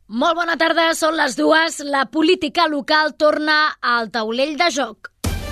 Molt bona tarda, són les 2. La política local torna al taulell de joc.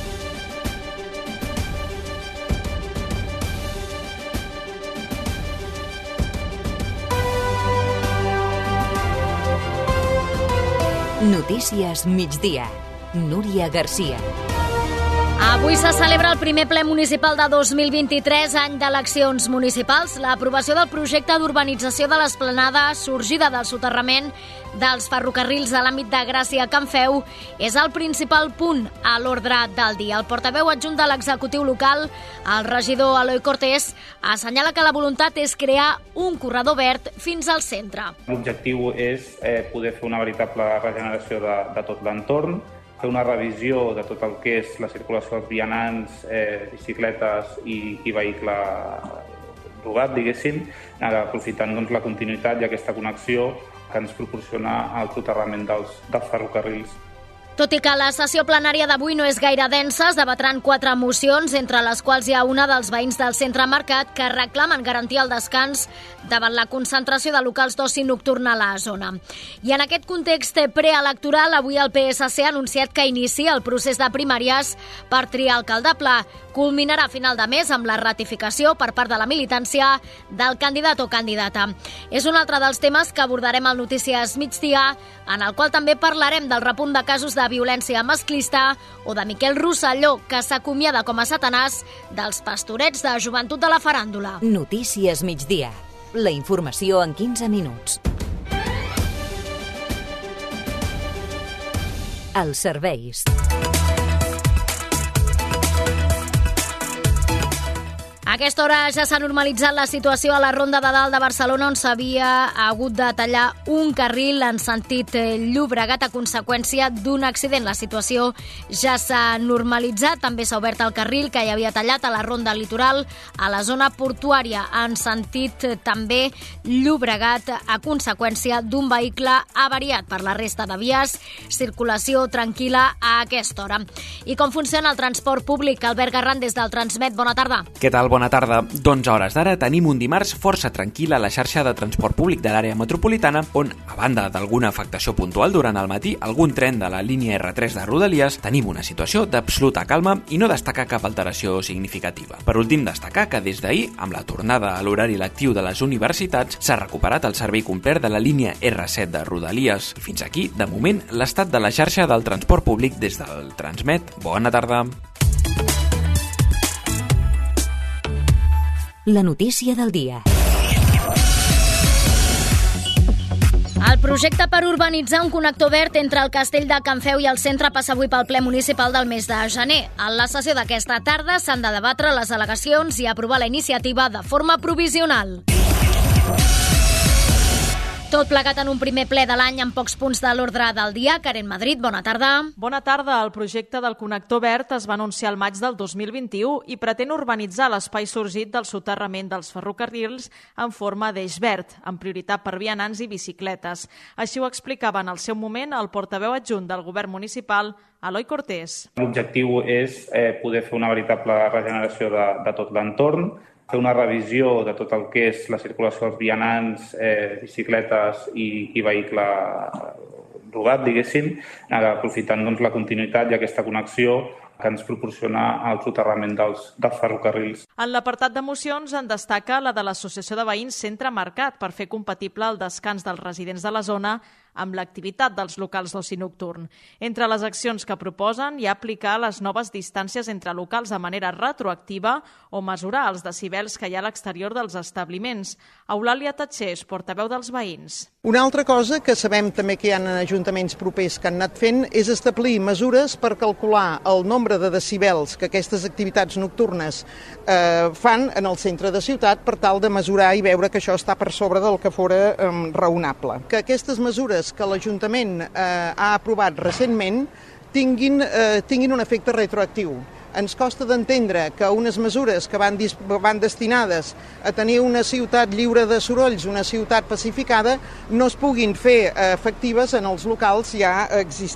Notícies migdia. Núria Garcia. Avui se celebra el primer ple municipal de 2023, any d'eleccions municipals. L'aprovació del projecte d'urbanització de l'esplanada sorgida del soterrament dels ferrocarrils a l'àmbit de Gràcia Can Feu és el principal punt a l'ordre del dia. El portaveu adjunt de l'executiu local, el regidor Eloi Cortés, assenyala que la voluntat és crear un corredor verd fins al centre. L'objectiu és poder fer una veritable regeneració de tot l'entorn, fer una revisió de tot el que és la circulació dels vianants, bicicletes i vehicle rodat, diguéssim, aprofitant la continuïtat i aquesta connexió que ens proporciona el soterrament dels ferrocarrils. Tot i que la sessió plenària d'avui no és gaire densa, es debatran 4 mocions, entre les quals hi ha una dels veïns del centre Mercat que reclamen garantir el descans davant la concentració de locals d'oci nocturn a la zona. I en aquest context preelectoral, avui el PSC ha anunciat que inicia el procés de primàries per triar alcaldable. Culminarà a final de mes amb la ratificació per part de la militància del candidat o candidata. És un altre dels temes que abordarem al Notícies Migdia, en el qual també parlarem del repunt de casos de violència masclista o de Miquel Rosselló, que s'acomiada com a satanàs dels pastorets de joventut de la faràndula. Notícies migdia. La informació en 15 minuts. Els serveis. A aquesta hora ja s'ha normalitzat la situació a la Ronda de Dalt de Barcelona, on s'havia hagut de tallar un carril en sentit Llobregat a conseqüència d'un accident. La situació ja s'ha normalitzat. També s'ha obert el carril que hi havia tallat a la Ronda Litoral, a la zona portuària, en sentit també Llobregat a conseqüència d'un vehicle avariat. Per la resta de vies, circulació tranquil·la a aquesta hora. I com funciona el transport públic? Albert Garran, des del Transmet, bona tarda. Què tal? Bona tarda. Doncs a hores d'ara tenim un dimarts força tranquil a la xarxa de transport públic de l'àrea metropolitana, on, a banda d'alguna afectació puntual durant el matí, algun tren de la línia R3 de Rodalies, tenim una situació d'absoluta calma i no destaca cap alteració significativa. Per últim, destacar que des d'ahir, amb la tornada a l'horari lectiu de les universitats, s'ha recuperat el servei complet de la línia R7 de Rodalies. I fins aquí, de moment, l'estat de la xarxa del transport públic des del Transmet. Bona tarda. La notícia del dia. El projecte per urbanitzar un connector verd entre el castell de Can Feu i el centre passa avui pel ple municipal del mes de gener. En la sessió d'aquesta tarda s'han de debatre les al·legacions i aprovar la iniciativa de forma provisional. Tot plegat en un primer ple de l'any amb pocs punts de l'ordre del dia. Karen Madrid, bona tarda. Bona tarda. El projecte del connector verd es va anunciar al maig del 2021 i pretén urbanitzar l'espai sorgit del soterrament dels ferrocarrils en forma d'eix verd, amb prioritat per vianants i bicicletes. Així ho explicava en el seu moment el portaveu adjunt del govern municipal, Eloi Cortés. L'objectiu és poder fer una veritable regeneració de tot l'entorn, fer una revisió de tot el que és la circulació dels vianants, bicicletes i vehicle rodat, diguéssim, aprofitant la continuïtat i aquesta connexió que ens proporciona el soterrament dels ferrocarrils. En l'apartat de mocions en destaca la de l'Associació de Veïns Centre Mercat per fer compatible el descans dels residents de la zona amb l'activitat dels locals d'oci nocturn. Entre les accions que proposen hi ha aplicar les noves distàncies entre locals de manera retroactiva o mesurar els decibels que hi ha a l'exterior dels establiments. Eulàlia Tatxés, portaveu dels veïns. Una altra cosa que sabem també que hi ha en ajuntaments propers que han anat fent és establir mesures per calcular el nombre de decibels que aquestes activitats nocturnes fan en el centre de ciutat per tal de mesurar i veure que això està per sobre del que fora raonable. Que aquestes mesures que l'Ajuntament ha aprovat recentment tinguin un efecte retroactiu. Ens costa d'entendre que unes mesures que van destinades a tenir una ciutat lliure de sorolls, una ciutat pacificada, no es puguin fer efectives en els locals ja existents.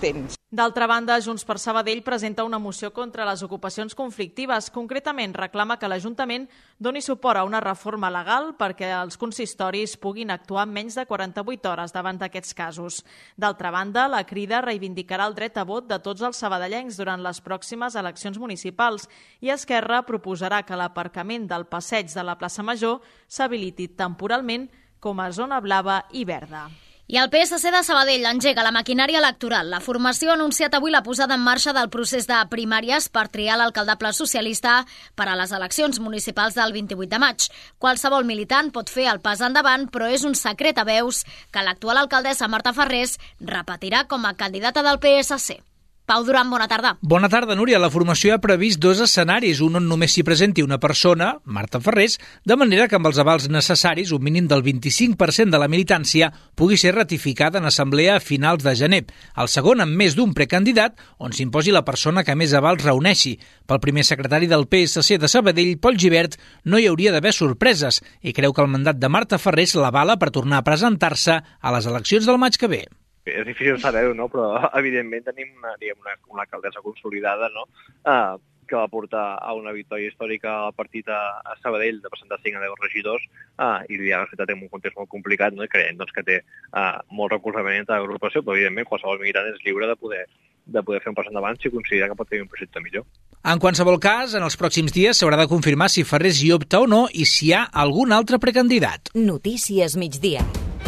D'altra banda, Junts per Sabadell presenta una moció contra les ocupacions conflictives. Concretament, reclama que l'Ajuntament doni suport a una reforma legal perquè els consistoris puguin actuar en menys de 48 hores davant d'aquests casos. D'altra banda, la Crida reivindicarà el dret a vot de tots els sabadellencs durant les pròximes eleccions municipals i Esquerra proposarà que l'aparcament del passeig de la plaça Major s'habiliti temporalment com a zona blava i verda. I el PSC de Sabadell engega la maquinària electoral. La formació ha anunciat avui la posada en marxa del procés de primàries per triar l'alcaldable socialista per a les eleccions municipals del 28 de maig. Qualsevol militant pot fer el pas endavant, però és un secret a veus que l'actual alcaldessa Marta Ferrés repetirà com a candidata del PSC. Pau Duran, bona tarda. Bona tarda, Núria. La formació ha previst 2 escenaris, un on només s'hi presenti una persona, Marta Ferrés, de manera que amb els avals necessaris, un mínim del 25% de la militància, pugui ser ratificada en assemblea a finals de gener. El segon, amb més d'un precandidat, on s'imposi la persona que més avals reuneixi. Pel primer secretari del PSC de Sabadell, Pol Gibert, no hi hauria d'haver sorpreses i creu que el mandat de Marta Ferrés l'avala per tornar a presentar-se a les eleccions del maig que ve. És difícil saber-ho, no? Però evidentment tenim una alcaldessa consolidada, no? Que va portar a una victòria històrica al partit a Sabadell de presentar 5 a 10 regidors i ja la ciutat en un context molt complicat, no? I creiem que té molt recolzament entre l'agrupació, però evidentment qualsevol militant és lliure de poder fer un pas endavant si considera que pot tenir un projecte millor. En qualsevol cas, en els pròxims dies s'haurà de confirmar si Ferrés hi opta o no i si hi ha algun altre precandidat. Notícies migdia.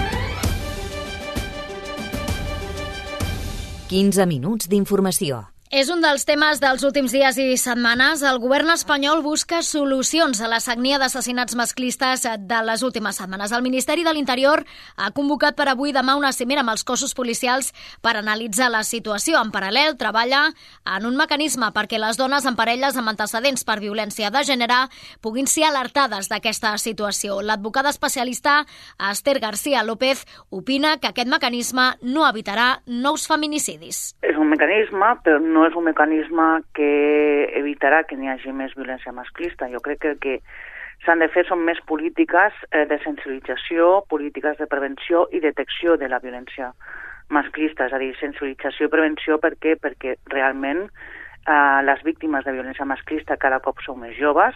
15 minuts d'informació. És un dels temes dels últims dies i setmanes. El govern espanyol busca solucions a la sagnia d'assassinats masclistes de les últimes setmanes. El Ministeri de l'Interior ha convocat per avui demà una cimera amb els cossos policials per analitzar la situació. En paral·lel, treballa en un mecanisme perquè les dones en parelles amb antecedents per violència de gènere puguin ser alertades d'aquesta situació. L'advocada especialista Esther García López opina que aquest mecanisme no evitarà nous feminicidis. És un mecanisme, però no és un mecanisme que evitarà que n'hi hagi més violència masclista. Jo crec que el que s'han de fer són més polítiques de sensibilització, polítiques de prevenció i detecció de la violència masclista. És a dir, sensibilització i prevenció perquè realment les víctimes de violència masclista cada cop són més joves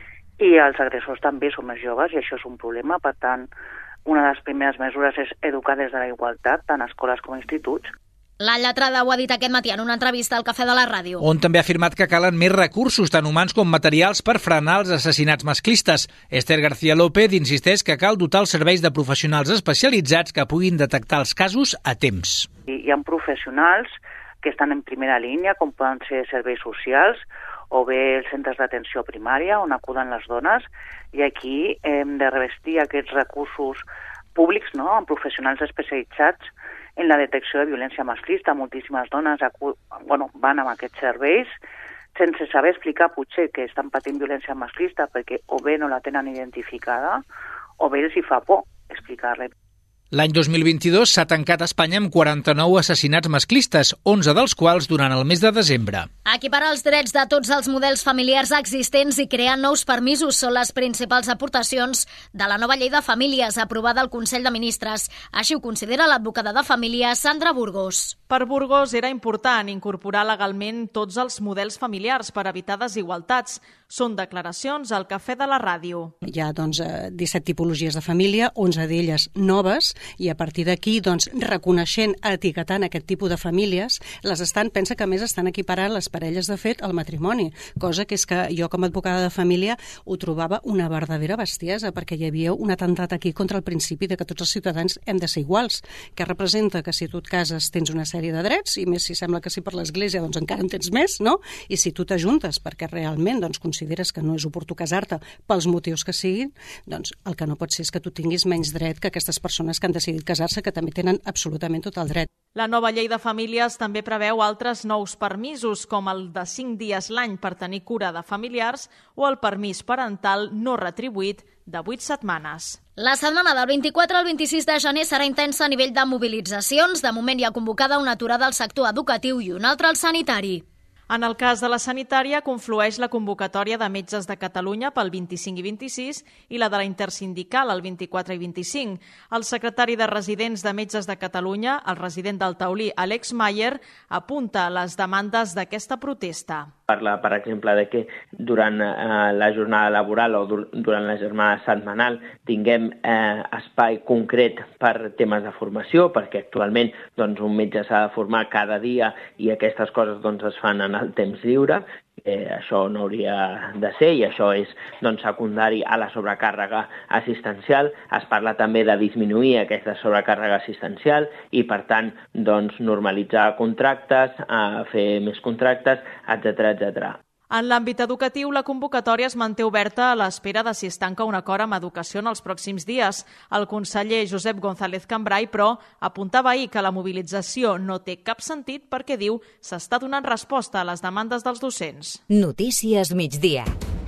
i els agressors també són més joves i això és un problema. Per tant, una de les primeres mesures és educar des de la igualtat, tant a escoles com a instituts. La lletrada ho ha dit aquest matí en una entrevista al Cafè de la Ràdio. On també ha afirmat que calen més recursos, tant humans com materials, per frenar els assassinats masclistes. Esther García López insisteix que cal dotar els serveis de professionals especialitzats que puguin detectar els casos a temps. Hi ha professionals que estan en primera línia, com poden ser serveis socials o bé els centres d'atenció primària, on acuden les dones, i aquí hem de revestir aquests recursos públics, no?, amb professionals especialitzats en la detecció de violència masclista. Moltíssimes dones van amb aquests serveis sense saber explicar potser que estan patint violència masclista perquè o bé no la tenen identificada o bé els hi fa por explicar-la. L'any 2022 s'ha tancat a Espanya amb 49 assassinats masclistes, 11 dels quals durant el mes de desembre. Equiparar els drets de tots els models familiars existents i crear nous permisos són les principals aportacions de la nova llei de famílies aprovada al Consell de Ministres. Així ho considera l'advocada de família Sandra Burgos. Per Burgos era important incorporar legalment tots els models familiars per evitar desigualtats. Són declaracions al Cafè de la Ràdio. Hi ha 17 tipologies de família, 11 d'elles noves, i a partir d'aquí, reconeixent, etiquetant aquest tipus de famílies, pensa que a més estan equiparant les parelles de fet al matrimoni, cosa que és que jo com a advocada de família ho trobava una verdadera bestiesa, perquè hi havia un atemptat aquí contra el principi de que tots els ciutadans hem de ser iguals, que representa que si tu et cases tens una sèrie de drets, i més si sembla que sí per l'Església, encara en tens més, no? I si tu t'ajuntes perquè realment consideres que no és oportú casar-te pels motius que siguin, el que no pot ser és que tu tinguis menys dret que aquestes persones que han decidit casar-se, que també tenen absolutament tot el dret. La nova llei de famílies també preveu altres nous permisos, com el de 5 dies l'any per tenir cura de familiars o el permís parental no retribuït de 8 setmanes. La setmana del 24 al 26 de gener serà intensa a nivell de mobilitzacions. De moment hi ha convocada una aturada al sector educatiu i una altra al sanitari. En el cas de la sanitària, conflueix la convocatòria de Metges de Catalunya pel 25 i 26 i la de la intersindical el 24 i 25. El secretari de Residents de Metges de Catalunya, el resident del Taulí, Alex Mayer, apunta les demandes d'aquesta protesta. Parla, per exemple, de que durant la jornada laboral o durant la jornada setmanal tinguem espai concret per temes de formació, perquè actualment un metge s'ha de formar cada dia i aquestes coses es fan en el temps lliure. Això no hauria de ser i això és secundari a la sobrecàrrega assistencial. Es parla també de disminuir aquesta sobrecàrrega assistencial i, per tant, normalitzar contractes, fer més contractes, etc. En l'àmbit educatiu, la convocatòria es manté oberta a l'espera de si es tanca un acord amb Educació en els pròxims dies. El conseller Josep González Cambray, però, apuntava ahir que la mobilització no té cap sentit perquè, diu, s'està donant resposta a les demandes dels docents. Notícies migdia.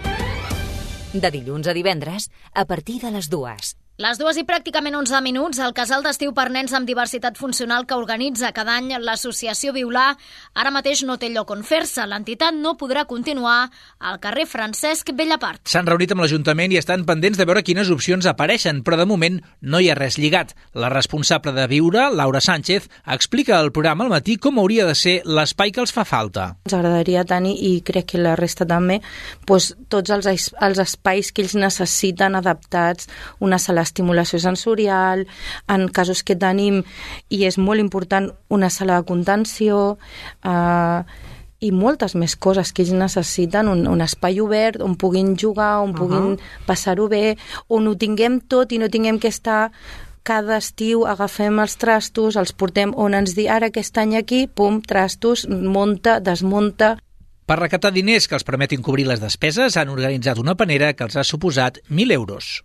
De dilluns a divendres, a partir de les 2. Les 2 i pràcticament 11 minuts, el casal d'estiu per nens amb diversitat funcional que organitza cada any l'associació Violar ara mateix no té lloc on fer-se. L'entitat no podrà continuar al carrer Francesc Bellapart. S'han reunit amb l'Ajuntament i estan pendents de veure quines opcions apareixen, però de moment no hi ha res lligat. La responsable de Viure, Laura Sánchez, explica al programa al matí com hauria de ser l'espai que els fa falta. Ens agradaria tenir, i crec que la resta també, tots els espais que ells necessiten adaptats, una sala estimulació sensorial, en casos que tenim, i és molt important, una sala de contenció, i moltes més coses que ells necessiten, un espai obert on puguin jugar, on puguin passar-ho bé, on ho tinguem tot i no tinguem que estar cada estiu, agafem els trastos, els portem on ens diu ara aquest any aquí, pum, trastos, munta, desmunta. Per recaptar diners que els permetin cobrir les despeses, han organitzat una panera que els ha suposat 1.000 euros.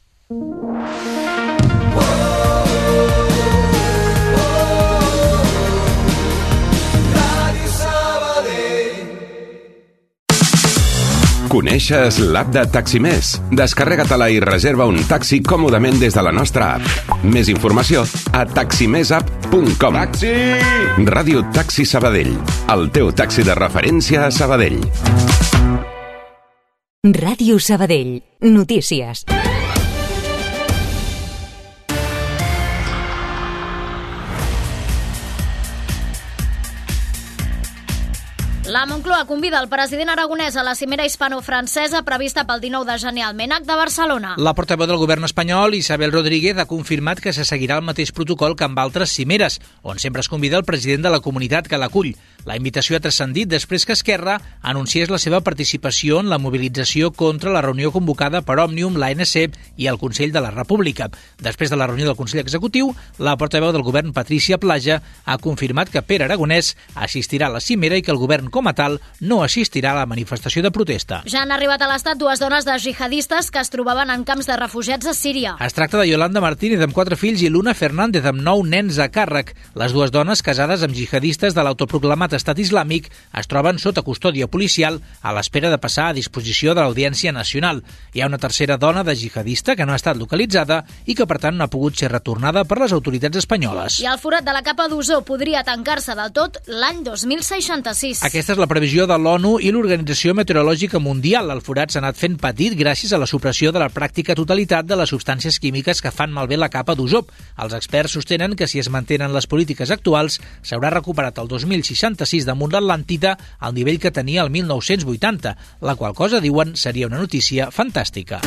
Coneixes l'app de Taximés? Descarrega-te-la i reserva un taxi còmodament des de la nostra app. Més informació a taximesapp.com. Taxi! Ràdio Taxi Sabadell, el teu taxi de referència a Sabadell. Ràdio Sabadell. Notícies. La Moncloa convida el president aragonès a la cimera hispano-francesa prevista pel 19 de gener al MÉNAC de Barcelona. La portaveu del govern espanyol, Isabel Rodríguez, ha confirmat que se seguirà el mateix protocol que amb altres cimeres, on sempre es convida el president de la comunitat que l'acull. La invitació ha transcendit després que Esquerra anunciés la seva participació en la mobilització contra la reunió convocada per Òmnium, l'ANC i el Consell de la República. Després de la reunió del Consell Executiu, la portaveu del govern, Patricia Plaja, ha confirmat que Pere Aragonès assistirà a la cimera i que el govern com a tal no assistirà a la manifestació de protesta. Ja han arribat a l'estat 2 dones de jihadistes que es trobaven en camps de refugiats a Síria. Es tracta de Yolanda Martínez, amb 4 fills, i Luna Fernández, amb 9 nens a càrrec. Les 2 dones, casades amb jihadistes de l'autoproclamat Estat Islàmic, es troben sota custòdia policial a l'espera de passar a disposició de l'Audiència Nacional. Hi ha una tercera dona de jihadista que no ha estat localitzada i que, per tant, no ha pogut ser retornada per les autoritats espanyoles. I el forat de la capa d'ozó podria tancar-se del tot l'any 2066. Aquesta és la previsió de l'ONU i l'Organització Meteorològica Mundial. El forat s'ha anat fent petit gràcies a la supressió de la pràctica totalitat de les substàncies químiques que fan malbé la capa d'ozó. Els experts sostenen que si es mantenen les polítiques actuals s'haurà recuperat el 2066 damunt l'Atlàntida al nivell que tenia el 1980, la qual cosa, diuen, seria una notícia fantàstica.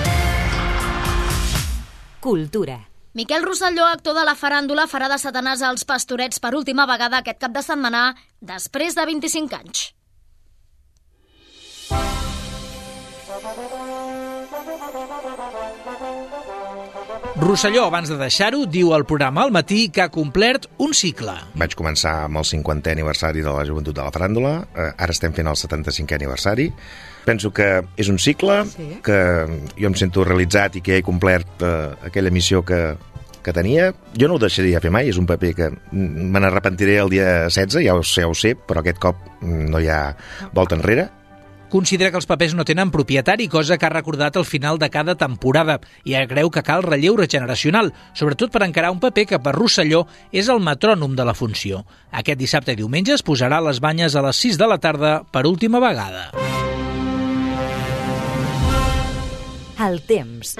Cultura. Miquel Rosselló, actor de la faràndula, farà de Satanàs als Pastorets per última vegada aquest cap de setmana després de 25 anys. Rosselló, abans de deixar-ho, diu al programa al matí que ha complert un cicle. Vaig començar amb el 50è aniversari de la Joventut de la Faràndula, ara estem fent el 75è aniversari. Penso que és un cicle, que jo em sento realitzat i que he complert aquella missió que tenia. Jo no ho deixaria fer mai, és un paper que me n'arrepentiré el dia 16, ja ho sé, però aquest cop no hi ha volta enrere. considera que els papers no tenen propietari, cosa que ha recordat al final de cada temporada, i creu que cal relleu regeneracional, sobretot per encarar un paper que per Rosselló és el metrònom de la funció. Aquest dissabte i diumenge es posarà a les banyes a les 6 de la tarda per última vegada. El temps.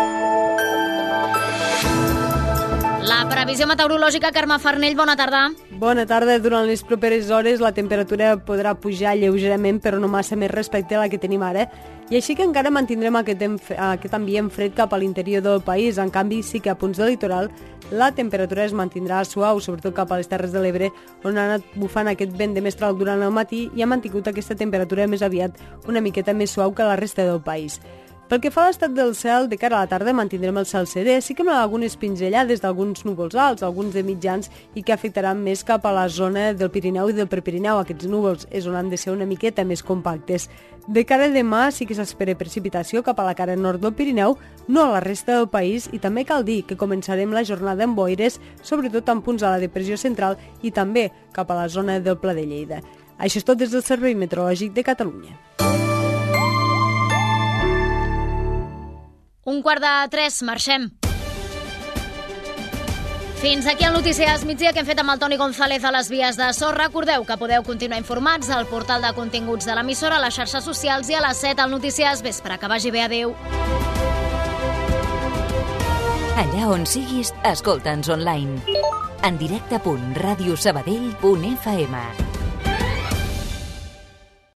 La previsió meteorològica, Carme Farnell, bona tarda. Bona tarda. Durant les properes hores la temperatura podrà pujar lleugerament, però no massa més respecte a la que tenim ara. I així que encara mantindrem aquest ambient fred cap a l'interior del país. En canvi, sí que a punts del litoral la temperatura es mantindrà suau, sobretot cap a les Terres de l'Ebre, on ha anat bufant aquest vent de mestral durant el matí i ha mantingut aquesta temperatura més aviat una miqueta més suau que la resta del país. Pel que fa a l'estat del cel, de cara a la tarda mantindrem el cel serè, sí que amb algunes pinzellades d'alguns núvols alts, alguns de mitjans, i que afectaran més cap a la zona del Pirineu i del Prepirineu. Aquests núvols és on han de ser una miqueta més compactes. De cara a demà sí que s'espera precipitació cap a la cara nord del Pirineu, no a la resta del país, i també cal dir que començarem la jornada amb boires, sobretot en punts a la depressió central i també cap a la zona del Pla de Lleida. Això és tot des del Servei Meteorològic de Catalunya. 2:45, marxem. Fins aquí el Notícies Migdia que hem fet amb el Toni González a les vies de so. Recordeu que podeu continuar informats al portal de continguts de l'emissora, a les xarxes socials i a les 7 al Notícies Vespre. Que vagi bé, adeu. Allà on siguis, escolta'ns online. En directe.radiosabadell.fm